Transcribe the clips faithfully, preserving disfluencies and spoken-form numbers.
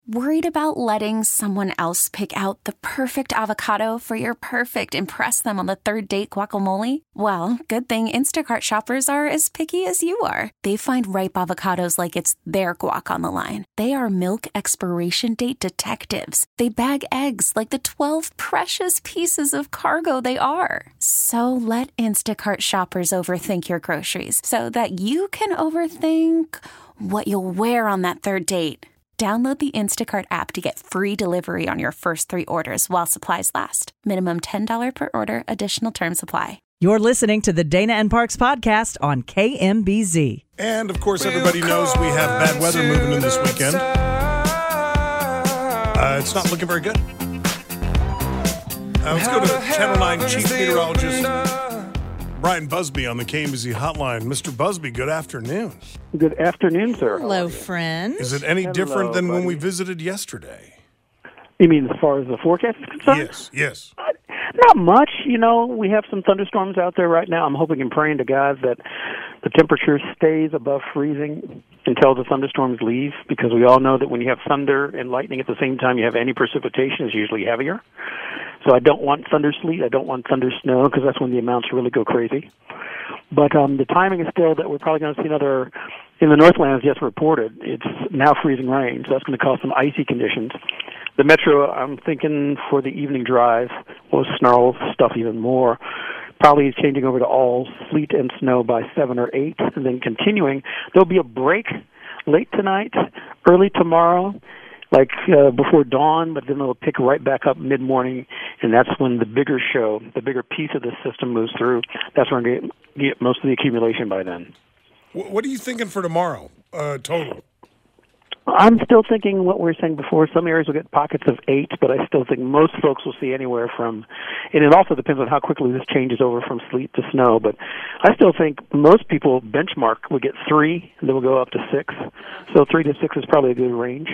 Worried about letting someone else pick out the perfect avocado for your perfect impress them on the third date guacamole? Well, good thing Instacart shoppers are as picky as you are. They find ripe avocados like it's their guac on the line. They are milk expiration date detectives. They bag eggs like the twelve precious pieces of cargo they are. So let Instacart shoppers overthink your groceries so that you can overthink what you'll wear on that third date. Download the Instacart app to get free delivery on your first three orders while supplies last. Minimum ten dollars per order. Additional terms apply. You're listening to the Dana and Parks podcast on K M B Z. And, of course, everybody knows we have bad weather moving in this weekend. Uh, it's not looking very good. Uh, let's go to Channel nine Chief Meteorologist Brian Busby on the K M B Z hotline. Mister Busby, good afternoon. Good afternoon, sir. Hello, friend. Is it any Hello, different than buddy. when we visited yesterday? You mean as far as the forecast is concerned? Yes, yes. Not much. You know, we have some thunderstorms out there right now. I'm hoping and praying to God that the temperature stays above freezing until the thunderstorms leave, because we all know that when you have thunder and lightning at the same time, you have any precipitation is usually heavier. So I don't want thunder sleet. I don't want thunder snow, because that's when the amounts really go crazy. But um, the timing is still that we're probably going to see another, in the Northlands, just reported, it's now freezing rain, so that's going to cause some icy conditions. The metro, I'm thinking for the evening drive, will snarl stuff even more. Probably changing over to all sleet and snow by seven or eight, and then continuing. There'll be a break late tonight, early tomorrow, like uh, before dawn, but then it'll pick right back up mid-morning, and that's when the bigger show, the bigger piece of the system moves through. That's when we're going to get most of the accumulation by then. What are you thinking for tomorrow, uh, total? I'm still thinking what we were saying before. Some areas will get pockets of eight, but I still think most folks will see anywhere from, and it also depends on how quickly this changes over from sleet to snow, but I still think most people benchmark will get three, and then we'll go up to six. So three to six is probably a good range.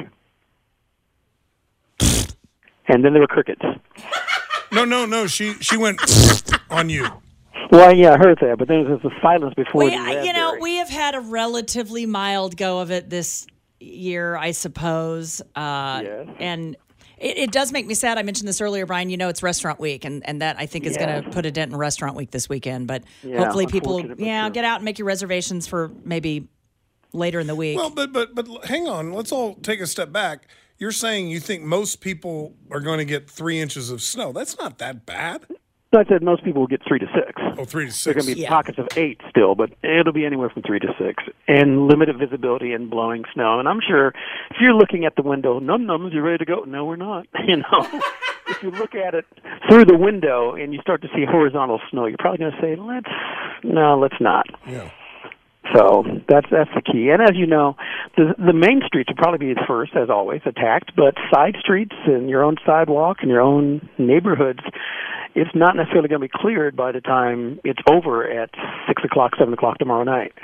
And then there were crickets. No, no, no. She she went on you. Well, yeah, I heard that, but then there's a silence before We, the I- you know, raspberry. we have had a relatively mild go of it this year, I suppose. Uh, Yes. And it, it does make me sad. I mentioned this earlier, Brian. You know, it's restaurant week, and, and that I think is Yes. going to put a dent in restaurant week this weekend. But Yeah, hopefully people, unfortunate, but yeah, true. get out and make your reservations for maybe later in the week. Well, but but but hang on. Let's all take a step back. You're saying you think most people are going to get three inches of snow. That's not that bad. So I said most people will get three to six. Oh, three to There are six. going to be Yeah. pockets of eight still, but it'll be anywhere from three to six. And limited visibility and blowing snow. And I'm sure if you're looking at the window, num nums, you're ready to go. No, we're not. You know, if you look at it through the window and you start to see horizontal snow, you're probably going to say, let's, no, let's not. Yeah. So that's that's the key. And as you know, the the main streets will probably be first, as always, attacked. But side streets and your own sidewalk and your own neighborhoods, it's not necessarily going to be cleared by the time it's over at six o'clock, seven o'clock tomorrow night.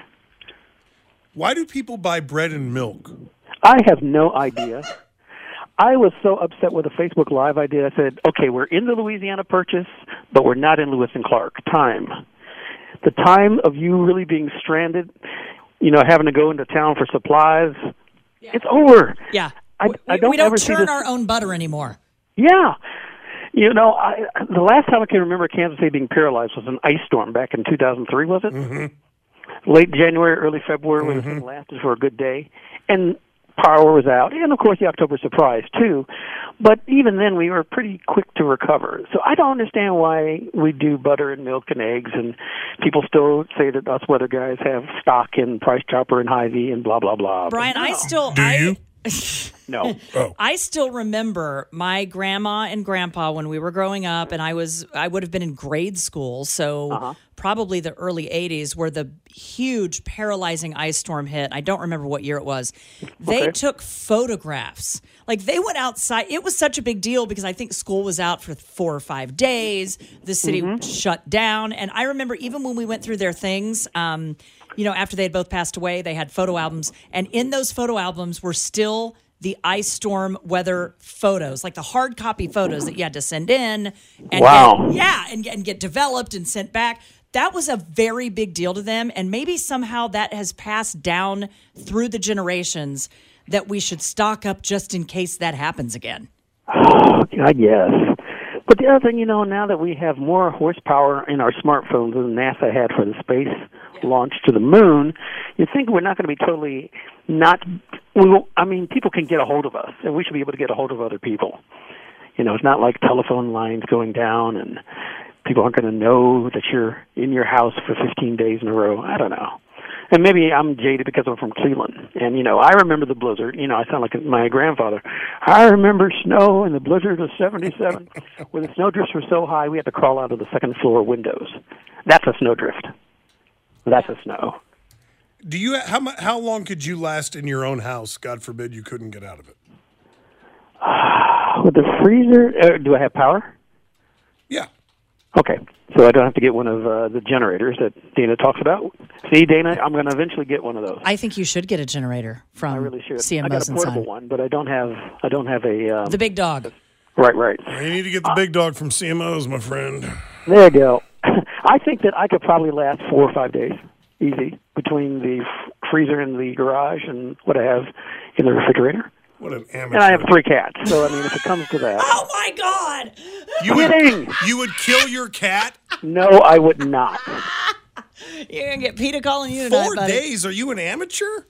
Why do people buy bread and milk? I have no idea. I was so upset with the Facebook Live I did. I said, okay, we're in the Louisiana Purchase, but we're not in Lewis and Clark. Time. The time of you really being stranded, you know, having to go into town for supplies, it's over. yeah. I, we, I don't we don't ever see churn this. our own butter anymore. Yeah. You know, I, the last time I can remember Kansas City being paralyzed was an ice storm back in two thousand three, was it? Mm-hmm. Late January, early February, when Mm-hmm. it lasted for a good day. And power was out. And, of course, the October surprise, too. But even then, we were pretty quick to recover. So I don't understand why we do butter and milk and eggs, and people still say that us weather guys have stock in Price Chopper and Hy-Vee and blah, blah, blah. Brian, But I no. still... Do I, you? No. Oh. I still remember my grandma and grandpa when we were growing up, and I was I would have been in grade school, so Uh-huh. probably the early eighties, where the huge paralyzing ice storm hit. I don't remember what year it was. They Okay. took photographs. Like, they went outside. It was such a big deal because I think school was out for four or five days. The city shut down. And I remember even when we went through their things, um, you know, after they had both passed away, they had photo albums. And in those photo albums were still the ice storm weather photos, like the hard copy photos that you had to send in. And Wow. Get, yeah, and, and get developed and sent back. That was a very big deal to them. And maybe somehow that has passed down through the generations, that we should stock up just in case that happens again? Oh, I guess. But the other thing, you know, now that we have more horsepower in our smartphones than NASA had for the space launch to the moon, you think we're not going to be totally not. We will, I mean, people can get a hold of us, and we should be able to get a hold of other people. You know, it's not like telephone lines going down, and people aren't going to know that you're in your house for fifteen days in a row. I don't know. And maybe I'm jaded because I'm from Cleveland. And, you know, I remember the blizzard. You know, I sound like my grandfather. I remember snow and the blizzard of seventy-seven where the snowdrifts were so high we had to crawl out of the second floor windows. That's a snowdrift. That's a snow. Do you how mu- how long could you last in your own house? God forbid you couldn't get out of it. Uh, with the freezer, uh, do I have power? Yeah. Okay, so I don't have to get one of uh, the generators that Dana talks about. See, Dana, I'm going to eventually get one of those. I think you should get a generator from I really should. C M Os I got a portable and Son. one, but I don't have. I don't have a. Um, The big dog. right, right. You need to get the big dog from C M Os, my friend. There you go. I think that I could probably last four or five days, easy, between the f- freezer in the garage and what I have in the refrigerator. What an amateur. And I have three cats, so I mean, if it comes to that, Oh, my God. You would, kidding? you would kill your cat? No, I would not. You're going to get PETA calling you tonight, Four buddy. days? Are you an amateur?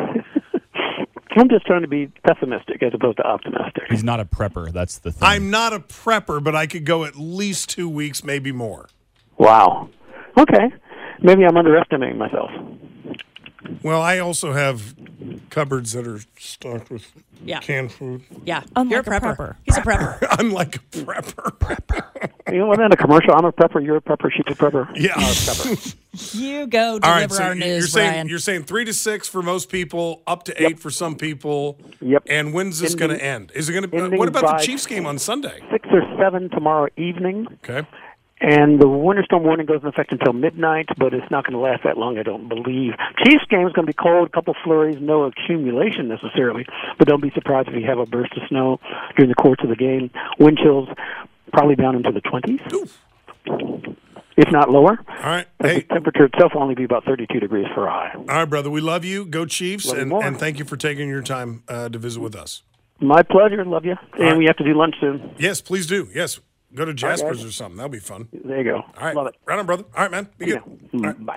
I'm just trying to be pessimistic as opposed to optimistic. He's not a prepper. That's the thing. I'm not a prepper, but I could go at least two weeks, maybe more. Wow. Okay. Maybe I'm underestimating myself. Well, I also have cupboards that are stocked with Yeah. canned food. Yeah. Unlike You're a a prepper. prepper. He's a prepper. I'm like a prepper. Prepper. You know, in a commercial, I'm a prepper, you're a prepper, she's a prepper. Yeah. You go deliver All right, so our you're news, saying Brian. you're saying three to six for most people, up to eight for some people. Yep. And when's this Ending- going to end? Is it going to? ending What about by- the Chiefs game on Sunday? Six or seven tomorrow evening. Okay. And the winter storm warning goes in effect until midnight, but it's not going to last that long, I don't believe. Chiefs game is going to be cold, a couple flurries, no accumulation necessarily, but don't be surprised if you have a burst of snow during the course of the game. Wind chills probably down into the twenties, if not lower. All right. But Hey, the temperature itself will only be about thirty-two degrees for a high. all right, brother. We love you. Go Chiefs, Love you and, more. and thank you for taking your time uh, to visit with us. My pleasure. Love you. And right. we have to do lunch soon. Yes, please do. Yes, go to Jasper's guys. or something. That'll be fun. There you go. All right. Love it. Right on, brother. All right, man. Be good. Yeah. All right. Bye.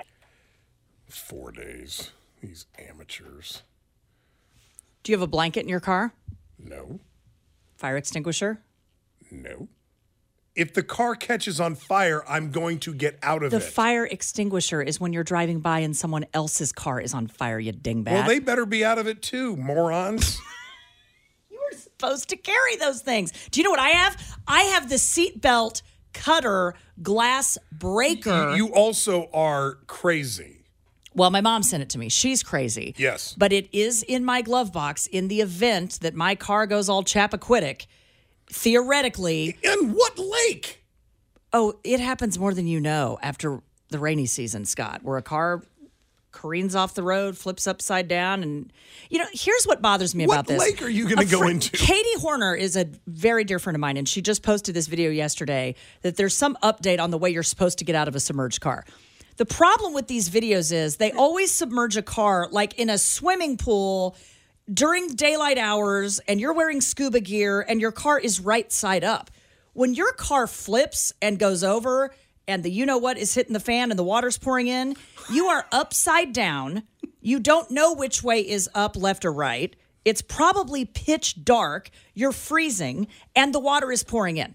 Four days. These amateurs. Do you have a blanket in your car? No. Fire extinguisher? No. If the car catches on fire, I'm going to get out of The it. fire extinguisher is when you're driving by and someone else's car is on fire, you dingbat. Well, they better be out of it too, morons. You were supposed to carry those things. Do you know what I have? I have the seatbelt cutter glass breaker. You also are crazy. Well, my mom sent it to me. She's crazy. Yes. But it is in my glove box in the event that my car goes all Chappaquiddick. Theoretically. In what lake? Oh, it happens more than you know after the rainy season, Scott, where a car careens off the road, flips upside down. And, you know, here's what bothers me What about this. lake are you going A to go fri- into? Katie Horner is a very dear friend of mine, and she just posted this video yesterday that there's some update on the way you're supposed to get out of a submerged car. The problem with these videos is they always submerge a car like in a swimming pool during daylight hours, and you're wearing scuba gear and your car is right side up. When your car flips and goes over and the you-know-what is hitting the fan and the water's pouring in, you are upside down. You don't know which way is up, left, or right. It's probably pitch dark. You're freezing, and the water is pouring in.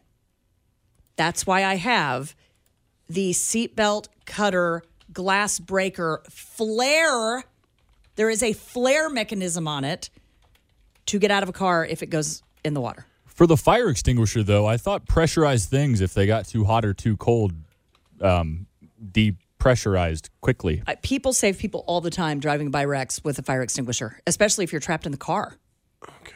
That's why I have the seatbelt cutter glass breaker flare. There is a flare mechanism on it to get out of a car if it goes in the water. For the fire extinguisher, though, I thought pressurized things, if they got too hot or too cold, um, depressurized quickly. Uh, People save people all the time driving by wrecks with a fire extinguisher, especially if you're trapped in the car. Okay.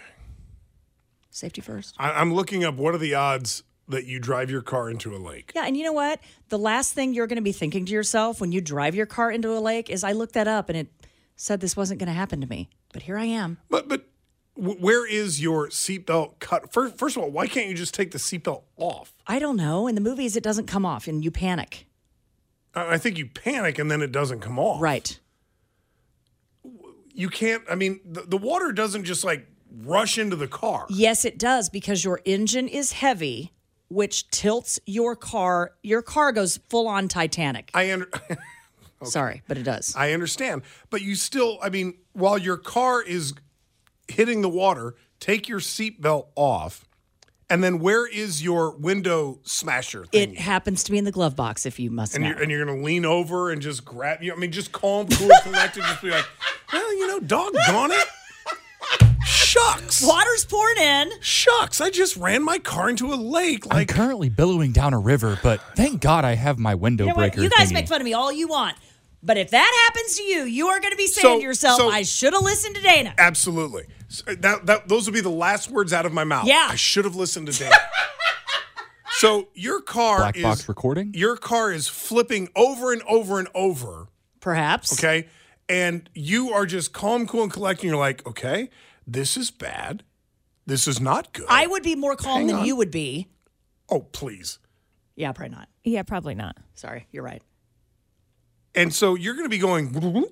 Safety first. I, I'm looking up what are the odds that you drive your car into a lake. Yeah, and you know what? The last thing you're going to be thinking to yourself when you drive your car into a lake is, I looked that up and it said this wasn't going to happen to me. But here I am. But but w- where is your seatbelt cut? First, first of all, why can't you just take the seatbelt off? I don't know. In the movies, it doesn't come off and you panic. I I think you panic and then it doesn't come off. Right. you can't, I mean, the, the water doesn't just like rush into the car. Yes, it does, because your engine is heavy, which tilts your car. Your car goes full on Titanic. I under, okay. Sorry, but it does. I understand. But you still, I mean, while your car is hitting the water, take your seatbelt off. And then where is your window smasher thing? It happens to be in the glove box, if you must and know. you're, and you're going to lean over and just grab, you know, I mean, just calm, cool, collected, just be like, well, you know, doggone it. Shucks. Water's pouring in. Shucks. I just ran my car into a lake. I'm Like, currently billowing down a river, but thank God I have my window You know what? breaker You guys thingy. make fun of me all you want. But if that happens to you, you are going to be saying So- to yourself, so- I should have listened to Dana. absolutely. So that, that, those would be the last words out of my mouth. Yeah. I should have listened to Dan. So your car Black is box recording? Your car is flipping over and over and over. Perhaps. Okay. And you are just calm, cool, and collecting. You're like, okay, this is bad. This is not good. I would be more calm Hang than on. you would be. oh, please. Yeah, probably not. Yeah, probably not. Sorry, you're right. And so you're going to be going,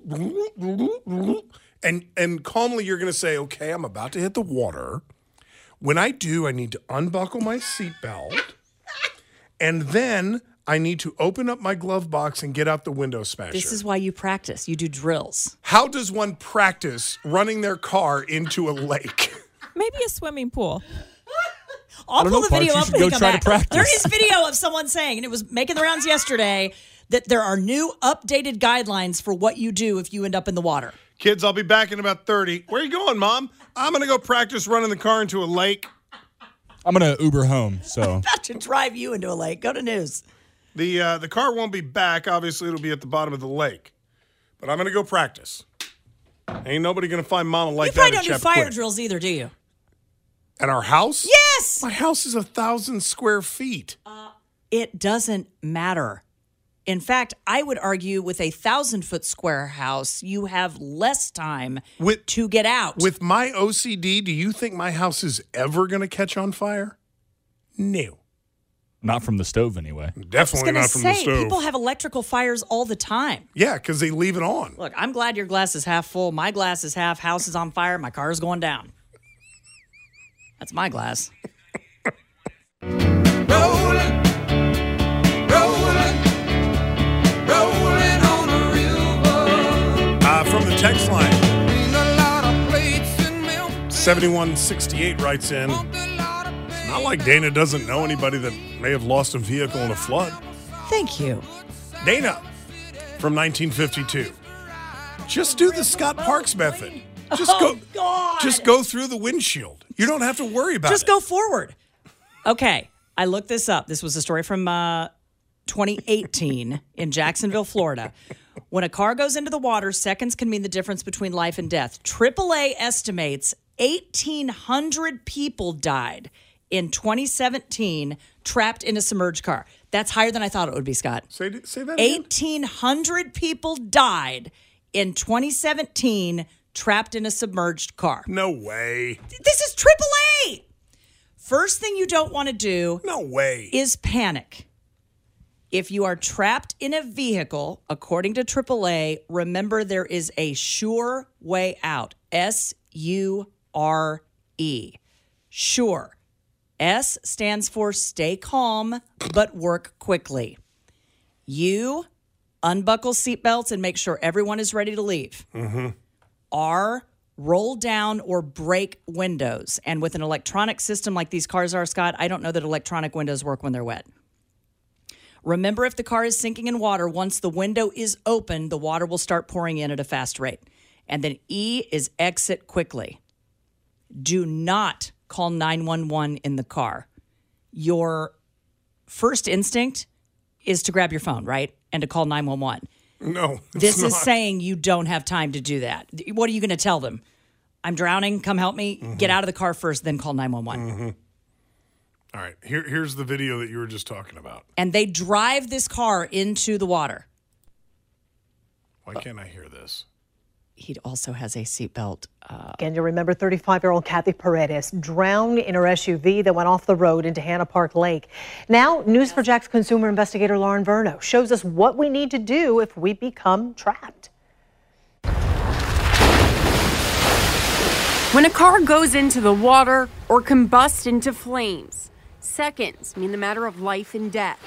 and and calmly you're going to say, okay, I'm about to hit the water. When I do, I need to unbuckle my seatbelt. And then I need to open up my glove box and get out the window smasher. This is why you practice. You do drills. How does one practice running their car into a lake? Maybe a swimming pool. I'll don't pull know, the video Parks, up you when should we go come try to back. practice. There is video of someone saying, and it was making the rounds yesterday, that there are new updated guidelines for what you do if you end up in the water. Kids, I'll be back in about thirty. Where are you going, Mom? I'm going to go practice running the car into a lake. I'm going to Uber home, so. About to drive you into a lake. Go to news. The uh, the car won't be back. Obviously, it'll be at the bottom of the lake. But I'm going to go practice. Ain't nobody going to find Mama like You probably that don't at do fire Chappaquiddick. drills either, do you? At our house? Yes! My house is a thousand square feet. It doesn't matter. In fact, I would argue with a thousand foot square house, you have less time With- to get out. With my O C D, do you think my house is ever going to catch on fire? No. Not from the stove, anyway. I was Definitely gonna not from say, the stove. people have electrical fires all the time. yeah, because they leave it on. Look, I'm glad your glass is half full. My glass is half. House is on fire. My car is going down. That's my glass. Rolling, rolling, rolling on the river. Uh, from the text line, Ain't a lot of plates and milk. seventy-one sixty-eight writes in, not like Dana doesn't know anybody that may have lost a vehicle in a flood. Thank you. Dana from nineteen fifty-two. Just do the Scott Parks method. Just Oh, go God. Just go through the windshield. You don't have to worry about Just it. go forward. Okay. I looked this up. This was a story from uh, twenty eighteen in Jacksonville, Florida. When a car goes into the water, seconds can mean the difference between life and death. triple A estimates eighteen hundred people died in twenty seventeen trapped in a submerged car. That's higher than I thought it would be, Scott. Say, say that again. eighteen hundred people died in twenty seventeen trapped in a submerged car. No way. This is triple A. First thing you don't want to do No way. is panic. If you are trapped in a vehicle, according to triple A, remember there is a sure way out. S U R E. Sure. S stands for stay calm, but work quickly. U, unbuckle seatbelts and make sure everyone is ready to leave. Mm-hmm. R, roll down or break windows. And with an electronic system like these cars are, Scott, I don't know that electronic windows work when they're wet. Remember, if the car is sinking in water, once the window is open, the water will start pouring in at a fast rate. And then E is exit quickly. Do not call nine one one in the car. Your first instinct is to grab your phone, right? And to call nine one one. No. it's This is not. saying you don't have time to do that. What are you going to tell them? I'm drowning. Come help me. Mm-hmm. Get out of the car first, then call nine one one. All right. Here, here's the video that you were just talking about. And they drive this car into the water. Why can't I hear this? He also has a seatbelt. Uh, Again, you'll remember thirty-five-year-old Kathy Paredes drowned in her S U V that went off the road into Hannah Park Lake. Now, News four Jack's consumer investigator Lauren Verno shows us what we need to do if we become trapped. When a car goes into the water or combusts into flames, seconds mean the matter of life and death,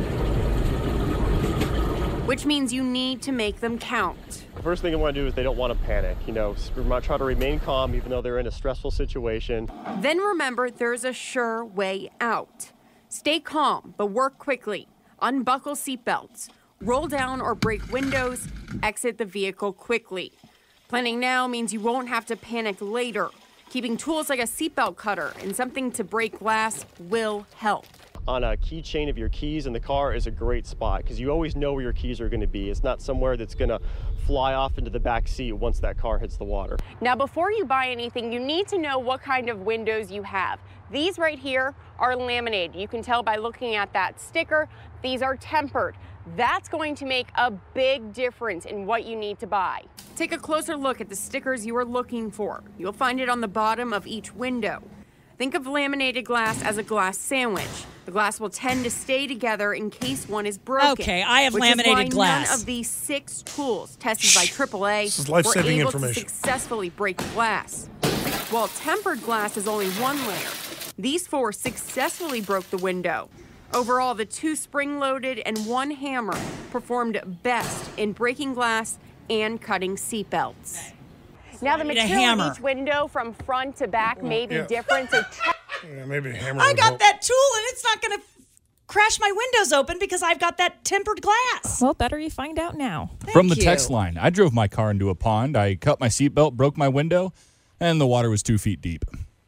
which means you need to make them count. The first thing I want to do is they don't want to panic. You know, we might try to remain calm even though they're in a stressful situation. Then remember, there's a sure way out. Stay calm, but work quickly. Unbuckle seatbelts, roll down or break windows, exit the vehicle quickly. Planning now means you won't have to panic later. Keeping tools like a seatbelt cutter and something to break glass will help. On a keychain of your keys in the car is a great spot because you always know where your keys are going to be. It's not somewhere that's going to fly off into the back seat once that car hits the water. Now, before you buy anything, you need to know what kind of windows you have. These right here are laminated. You can tell by looking at that sticker. These are tempered. That's going to make a big difference in what you need to buy. Take a closer look at the stickers you are looking for. You'll find it on the bottom of each window. Think of laminated glass as a glass sandwich. The glass will tend to stay together in case one is broken. Okay, I have which laminated is why glass. None of these six tools tested by triple A This is were life-saving able to information. successfully break glass. While tempered glass is only one layer, these four successfully broke the window. Overall, the two spring-loaded and one hammer performed best in breaking glass and cutting seatbelts. Now, the I need a material hammer. in each window from front to back may be yeah. different, so check. Yeah, maybe a hammer. I would got help. that tool and it's not going to crash my windows open because I've got that tempered glass. Well, better you find out now. From the you. text line, I drove my car into a pond. I cut my seatbelt, broke my window, and the water was two feet deep.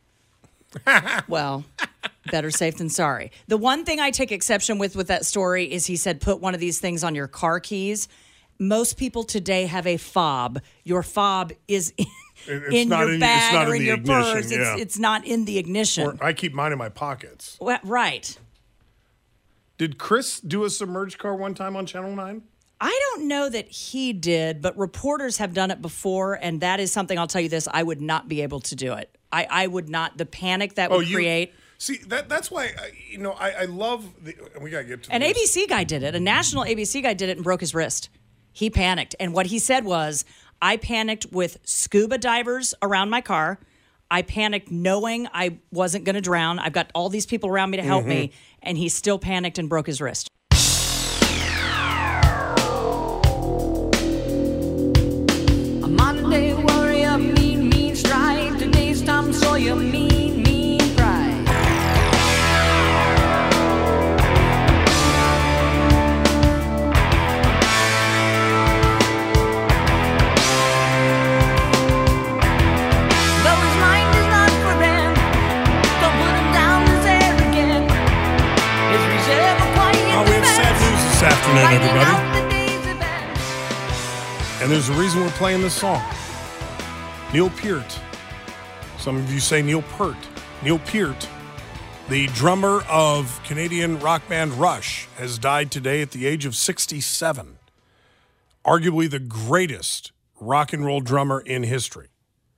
Well, better safe than sorry. The one thing I take exception with with that story is he said put one of these things on your car keys. Most people today have a fob. Your fob is in, It's in not your in- it's bag not or in in the your ignition, purse. yeah. It's, it's not in the ignition. Or I keep mine in my pockets. Well, right. Did Chris do a submerged car one time on Channel nine? I don't know that he did, but reporters have done it before, and that is something I'll tell you this, I would not be able to do it. I, I would not, the panic that would you create. See, that that's why, I, you know, I, I love, the, we got to get to An this. A B C guy did it. A national A B C guy did it and broke his wrist. He panicked. And what he said was, I panicked with scuba divers around my car. I panicked knowing I wasn't going to drown. I've got all these people around me to help Mm-hmm. me. And he still panicked and broke his wrist. A Monday warrior, mean, mean strike. Today's Tom Sawyer, mean, mean pride. Though his mind is not for them, don't put him down as arrogant. His reserve of quiet Oh, we have sad news this afternoon, Finding everybody. out the day's events. And there's a reason we're playing this song. Neil Peart. Some of you say Neil Peart. Neil Peart, the drummer of Canadian rock band Rush, has died today at the age of sixty-seven. Arguably the greatest rock and roll drummer in history.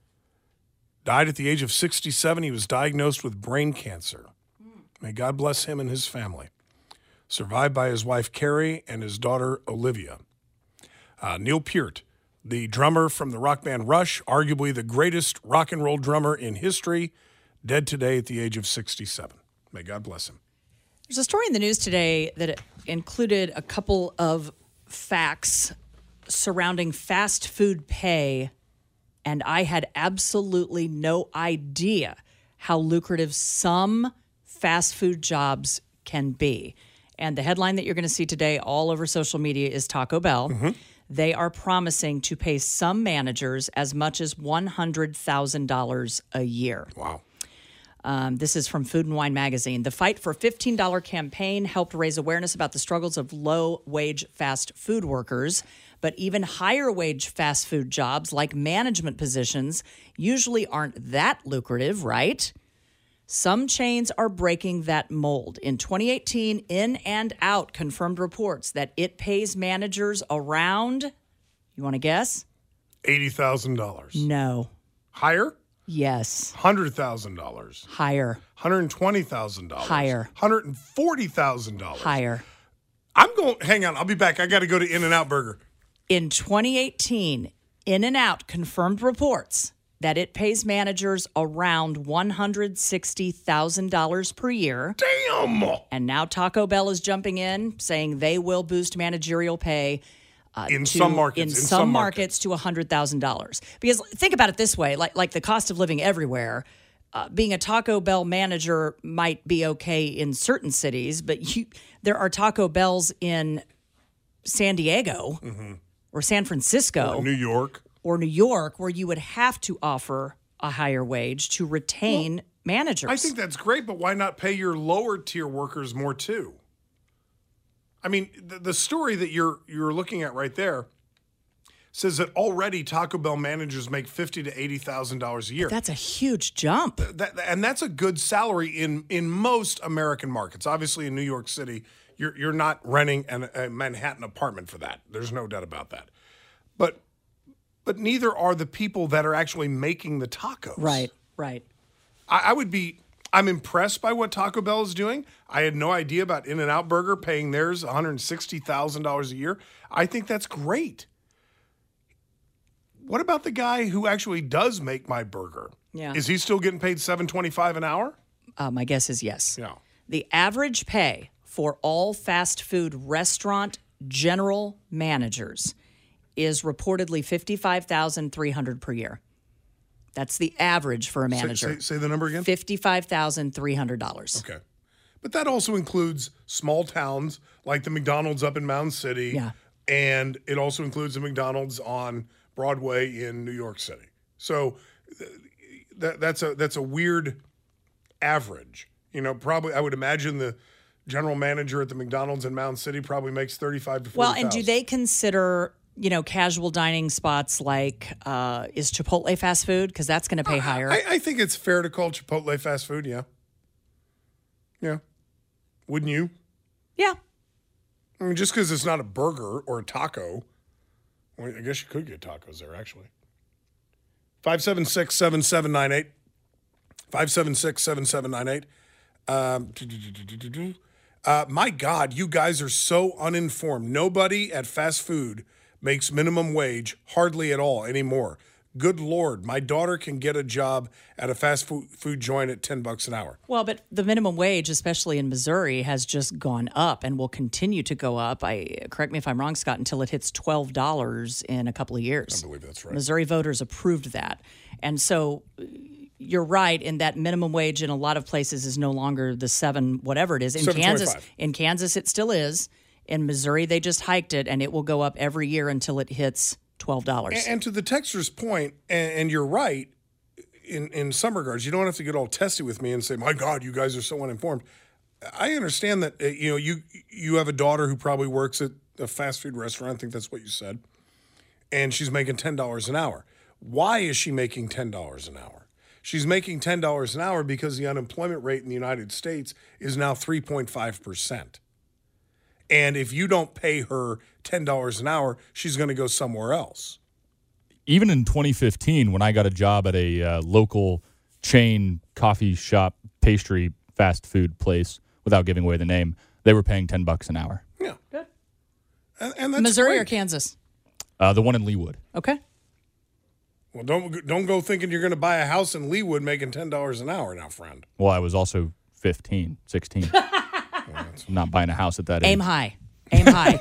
Died at the age of sixty-seven. He was diagnosed with brain cancer. May God bless him and his family. Survived by his wife Carrie and his daughter Olivia. Uh, Neil Peart, the drummer from the rock band Rush, arguably the greatest rock and roll drummer in history, dead today at the age of sixty-seven. May God bless him. There's a story in the news today that included a couple of facts surrounding fast food pay, and I had absolutely no idea how lucrative some fast food jobs can be. And the headline that you're going to see today all over social media is Taco Bell. Mm-hmm. They are promising to pay some managers as much as one hundred thousand dollars a year. Wow. Um, this is from Food and Wine magazine. The Fight for fifteen dollars campaign helped raise awareness about the struggles of low-wage fast food workers. But even higher-wage fast food jobs, like management positions, usually aren't that lucrative, right? Some chains are breaking that mold. In twenty eighteen, In and Out confirmed reports that it pays managers around, you want to guess? eighty thousand dollars. No. Higher? Yes. one hundred thousand dollars. Higher. one hundred twenty thousand dollars. Higher. one hundred forty thousand dollars. Higher. I'm going, hang on, I'll be back. I got to go to In-N-Out Burger. In twenty eighteen, In and Out confirmed reports that it pays managers around one hundred sixty thousand dollars per year. Damn! And now Taco Bell is jumping in, saying they will boost managerial pay uh, In to, some markets, In, in some, some markets, markets. to one hundred thousand dollars. Because think about it this way, like like the cost of living everywhere. Uh, being a Taco Bell manager might be okay in certain cities, but you, there are Taco Bells in San Diego Mm-hmm. or San Francisco Or New York. or New York where you would have to offer a higher wage to retain managers. I think that's great, but why not pay your lower tier workers more too? I mean, the, the story that you're you're looking at right there says that already Taco Bell managers make fifty to eighty thousand dollars a year. That's a huge jump. That, and that's a good salary in in most American markets. Obviously, in New York City, you're you're not renting an, a Manhattan apartment for that. There's no doubt about that. But but neither are the people that are actually making the tacos. Right, right. I, I would be. I'm impressed by what Taco Bell is doing. I had no idea about In-N-Out Burger paying theirs one hundred sixty thousand dollars a year. I think that's great. What about the guy who actually does make my burger? Yeah. Is he still getting paid seven twenty-five an hour? Uh, my guess is yes. Yeah. The average pay for all fast food restaurant general managers is reportedly fifty-five thousand three hundred dollars per year. That's the average for a Say- manager. Say, say the number again. fifty-five thousand three hundred dollars. Okay. But that also includes small towns like the McDonald's up in Mound City. Yeah. And it also includes the McDonald's on Broadway in New York City. So th- that, that's a that's a weird average. You know, probably I would imagine the general manager at the McDonald's in Mound City probably makes thirty-five to forty Well, thousand. and do they consider, you know, casual dining spots like uh, is Chipotle fast food? Because that's going to pay higher. I, I think it's fair to call Chipotle fast food, yeah. Yeah. Wouldn't you? yeah. I mean, just because it's not a burger or a taco, well, I guess you could get tacos there, actually. five seven six, seven seven nine eight. five seven six, seven seven nine eight. Um, uh, my God, you guys are so uninformed. Nobody at fast food makes minimum wage hardly at all anymore. Good Lord, my daughter can get a job at a fast food, food joint at ten bucks an hour. Well, but the minimum wage, especially in Missouri, has just gone up and will continue to go up. I correct me if I'm wrong, Scott, until it hits twelve dollars in a couple of years. I believe that's right. Missouri voters approved that. And so you're right in that minimum wage in a lot of places is no longer the seven whatever it is. In Kansas, in Kansas it still is. In Missouri they just hiked it and it will go up every year until it hits twelve dollars. And, and to the texter's point, and, and you're right, in, in some regards, you don't have to get all testy with me and say, my God, you guys are so uninformed. I understand that, uh, you know, you you have a daughter who probably works at a fast food restaurant. I think that's what you said. And she's making ten dollars an hour. Why is she making ten dollars an hour? She's making ten dollars an hour because the unemployment rate in the United States is now three point five percent. And if you don't pay her ten dollars an hour, she's going to go somewhere else. Even in twenty fifteen, when I got a job at a uh, local chain coffee shop, pastry, fast food place, without giving away the name, they were paying ten bucks an hour. Yeah. Good. And, and that's Missouri great. or Kansas? Uh, the one in Leawood. Okay. Well, don't don't go thinking you're going to buy a house in Leawood making ten dollars an hour now, friend. Well, I was also fifteen, sixteen. I'm not buying a house at that age. Aim high. Aim high.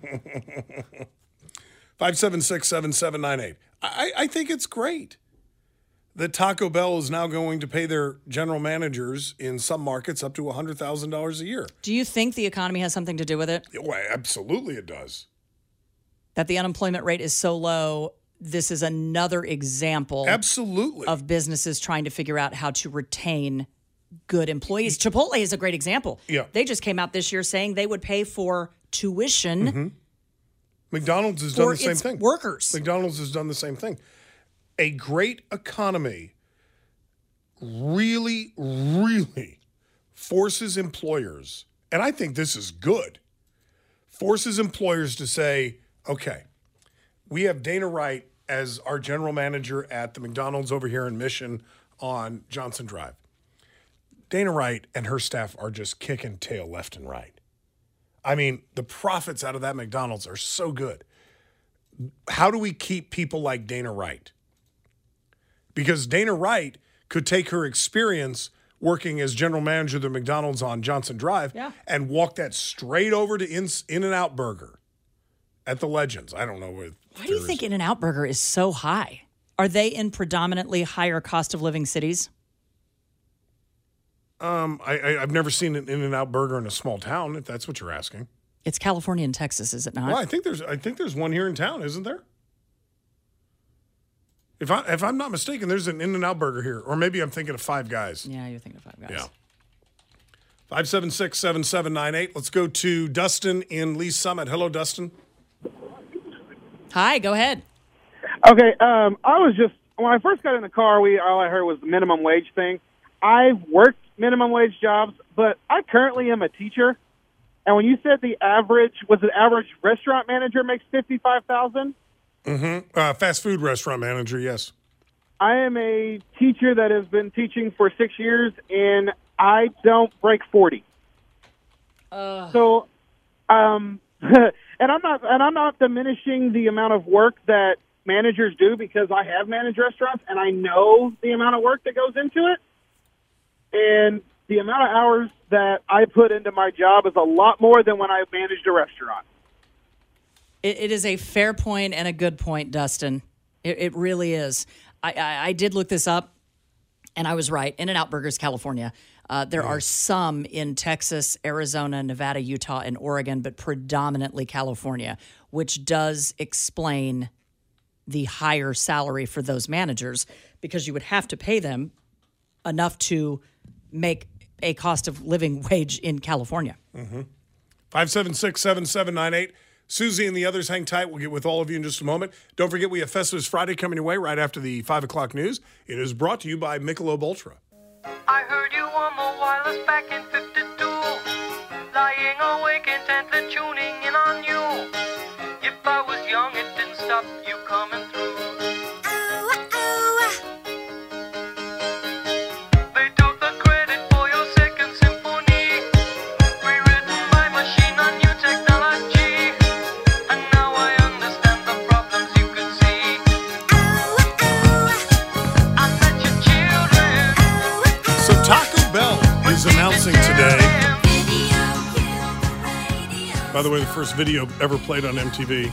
five seven six, seven seven nine eight. I, I think it's great that Taco Bell is now going to pay their general managers in some markets up to one hundred thousand dollars a year. Do you think the economy has something to do with it? Well, absolutely it does. That the unemployment rate is so low, this is another example Absolutely. of businesses trying to figure out how to retain good employees. Chipotle is a great example. Yeah. They just came out this year saying they would pay for tuition Mm-hmm. McDonald's has done for the same its thing. workers. McDonald's has done the same thing. A great economy really, really forces employers, and I think this is good, forces employers to say, okay, we have Dana Wright as our general manager at the McDonald's over here in Mission on Johnson Drive. Dana Wright and her staff are just kicking tail left and right. I mean, the profits out of that McDonald's are so good. How do we keep people like Dana Wright? because Dana Wright could take her experience working as general manager of the McDonald's on Johnson Drive Yeah. and walk that straight over to In- In-N-Out Burger at the Legends. I don't know where. Why do you think In-N-Out Burger is so high? Are they in predominantly higher cost of living cities? Um, I, I, I've never seen an In-N-Out Burger in a small town, if that's what you're asking. It's California and Texas, is it not? Well, I think there's I think there's one here in town, isn't there? If I if I'm not mistaken, there's an In-N-Out Burger here, or maybe I'm thinking of Five Guys. Yeah, you're thinking of Five Guys. Yeah. Five seven six seven seven nine eight. Let's go to Dustin in Lee Summit. Hello, Dustin. Hi, go ahead. Okay, um, I was just when I first got in the car, we all I heard was the minimum wage thing. I've worked minimum wage jobs, but I currently am a teacher. And when you said the average was the average restaurant manager makes fifty five thousand. Mm-hmm. Uh, fast food restaurant manager, yes. I am a teacher that has been teaching for six years, and I don't break forty. Uh. So, um, and I'm not and I'm not diminishing the amount of work that managers do because I have managed restaurants and I know the amount of work that goes into it, and the amount of hours that I put into my job is a lot more than when I managed a restaurant. It, it is a fair point and a good point, Dustin. It, it really is. I, I, I did look this up, and I was right. In-N-Out Burgers, California. Uh, there are some in Texas, Arizona, Nevada, Utah, and Oregon, but predominantly California, which does explain the higher salary for those managers because you would have to pay them enough to make a cost of living wage in California. Mm-hmm. five seven six seven seven nine eight. Susie and the others, hang tight. We'll get with all of you in just a moment. Don't forget, we have Festivus Friday coming your way right after the five o'clock news. It is brought to you by Michelob Ultra. I heard you on the wireless back in fifty-two, lying awake intently tuning in on you. If I was young, it didn't stop you coming through. They took the credit for your second symphony, rewritten by machine on new technology, and now I understand the problems you could see. I met your children. So Taco Bell is announcing today. By the way, the first video ever played on M T V.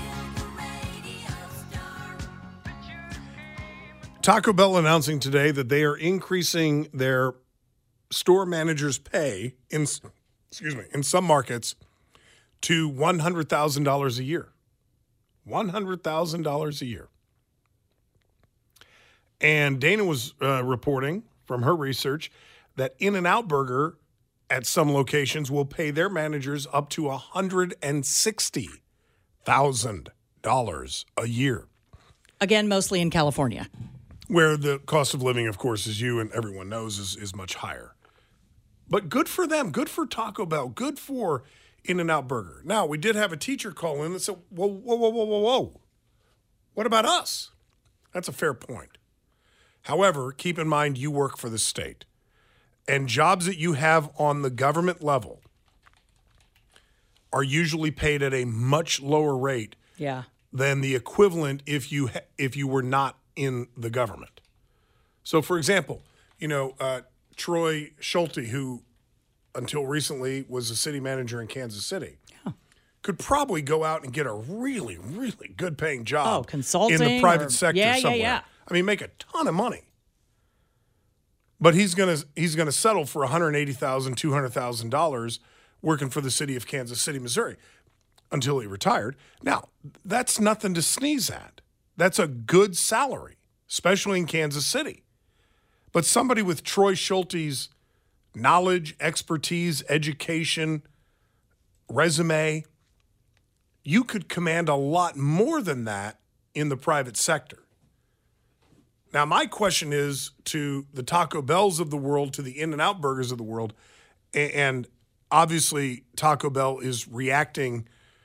Taco Bell announcing today that they are increasing their store managers' pay in excuse me in some markets to one hundred thousand dollars a year. one hundred thousand dollars a year. And Dana was uh, reporting from her research that In-N-Out Burger at some locations will pay their managers up to one hundred sixty thousand dollars a year. Again, mostly in California. Where the cost of living, of course, as you and everyone knows, is, is much higher. But good for them. Good for Taco Bell. Good for In-N-Out Burger. Now, we did have a teacher call in and said, whoa, whoa, whoa, whoa, whoa, whoa. What about us? That's a fair point. However, keep in mind you work for the state. And jobs that you have on the government level are usually paid at a much lower rate Yeah. than the equivalent if you ha- if you were not in the government. So, for example, you know, uh, Troy Schulte, who until recently was a city manager in Kansas City, yeah. could probably go out and get a really, really good paying job Oh, consulting in the private or- sector yeah, yeah, somewhere. yeah. I mean, make a ton of money. But he's gonna he's gonna settle for one hundred eighty thousand dollars, two hundred thousand dollars working for the city of Kansas City, Missouri, until he retired. Now, that's nothing to sneeze at. That's a good salary, especially in Kansas City. But somebody with Troy Schulte's knowledge, expertise, education, resume, you could command a lot more than that in the private sector. Now, my question is to the Taco Bells of the world, to the In-N-Out Burgers of the world, and obviously Taco Bell is reacting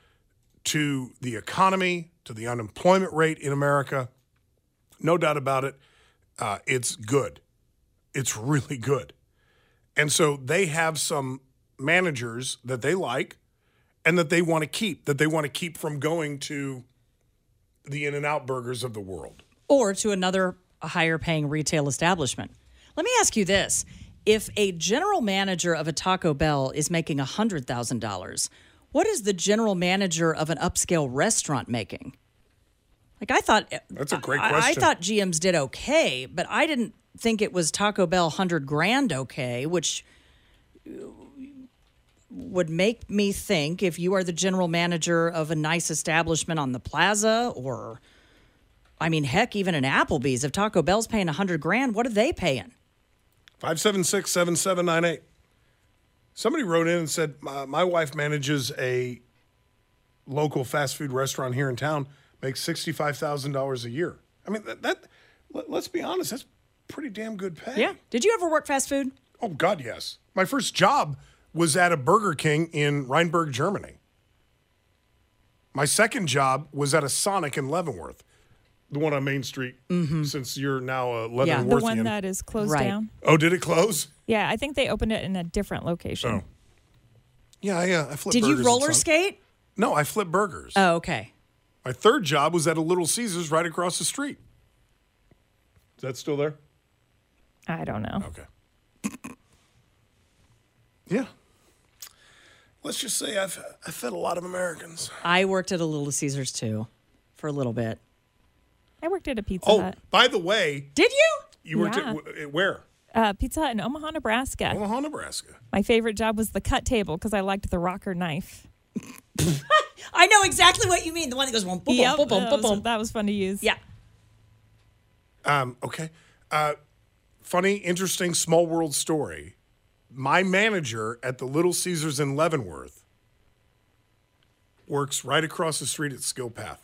to the economy, to the unemployment rate in America. No doubt about it. Uh, it's good. It's really good. And so they have some managers that they like and that they want to keep, that they want to keep from going to the In-N-Out Burgers of the world. Or to another a higher paying retail establishment. Let me ask you this. If a general manager of a Taco Bell is making one hundred thousand dollars, what is the general manager of an upscale restaurant making? Like I thought That's a great I, question. I thought G M's did okay, but I didn't think it was Taco Bell one hundred grand okay, which would make me think if you are the general manager of a nice establishment on the plaza or, I mean, heck, even an Applebee's, if Taco Bell's paying one hundred grand, what are they paying? five seven six, seven seven nine eight. Somebody wrote in and said, my, my wife manages a local fast food restaurant here in town, makes sixty-five thousand dollars a year. I mean, that, that let, let's be honest, that's pretty damn good pay. Yeah. Did you ever work fast food? Oh, God, yes. My first job was at a Burger King in Rheinberg, Germany. My second job was at a Sonic in Leavenworth, the one on Main Street, since you're now a Leavenworthian. Yeah, The one that is closed Right. down. Oh, did it close? Yeah, I think they opened it in a different location. Oh. Yeah, I, uh, I flipped Did burgers you at roller Sonic. skate? No, I flipped burgers. Oh, okay. My third job was at a Little Caesars right across the street. Is that still there? I don't know. Okay. Yeah. Let's just say I've I fed a lot of Americans. I worked at a Little Caesars too for a little bit. I worked at a Pizza Oh, Hut. by the way, Did you? you worked Yeah. at, at where? Uh, Pizza Hut in Omaha, Nebraska. Omaha, Nebraska. My favorite job was the cut table because I liked the rocker knife. I know exactly what you mean. The one that goes boom, boom, Yep, boom, boom, that, boom, was, boom. that was fun to use. Yeah. Um, okay. Uh, funny, interesting, small world story. My manager at the Little Caesars in Leavenworth works right across the street at Skill Path.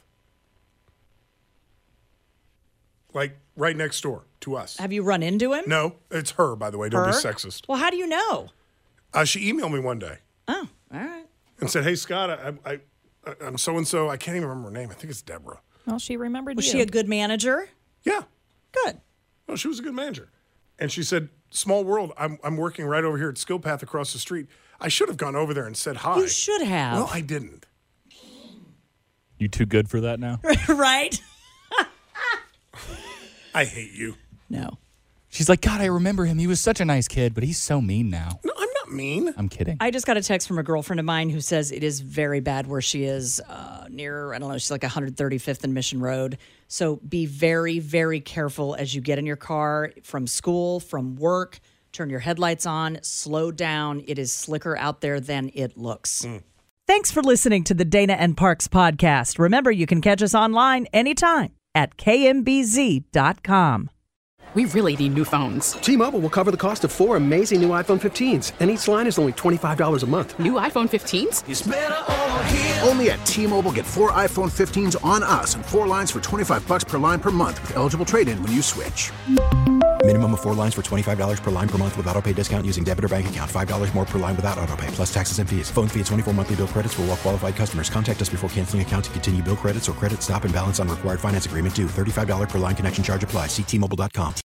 Like right next door to us. Have you run into him? No, it's her, by the way. Don't Her? be sexist. Well, how do you know? Uh, she emailed me one day Oh, all right. and said, "Hey, Scott, I, I, I, I'm so and so. I can't even remember her name. I think it's Deborah." Well, she remembered Was you. she a good manager? Yeah, Good. no, she was a good manager. And she said, "Small world. I'm, I'm working right over here at Skill Path across the street. I should have gone over there and said hi. You should have. Well, I didn't. You too good for that now? Right? I hate you. No. She's like, God, I remember him. He was such a nice kid, but he's so mean now. No, I'm not mean. I'm kidding. I just got a text from a girlfriend of mine who says it is very bad where she is uh, near, I don't know, she's like one thirty-fifth and Mission Road. So be very, very careful as you get in your car from school, from work. Turn your headlights on, slow down. It is slicker out there than it looks. Thanks for listening to the Dana and Parks podcast. Remember, you can catch us online anytime at K M B Z dot com. We really need new phones. T-Mobile will cover the cost of four amazing new iPhone fifteens, and each line is only twenty-five dollars a month. New iPhone fifteens? It's better over here. Only at T-Mobile, get four iPhone fifteens on us and four lines for twenty-five bucks per line per month with eligible trade-in when you switch. Minimum of four lines for twenty-five dollars per line per month with autopay discount using debit or bank account. five dollars more per line without autopay, plus taxes and fees. Phone fee at twenty-four monthly bill credits for well-qualified customers. Contact us before canceling account to continue bill credits or credit stop and balance on required finance agreement due. thirty-five dollars per line connection charge applies. See T Mobile dot com.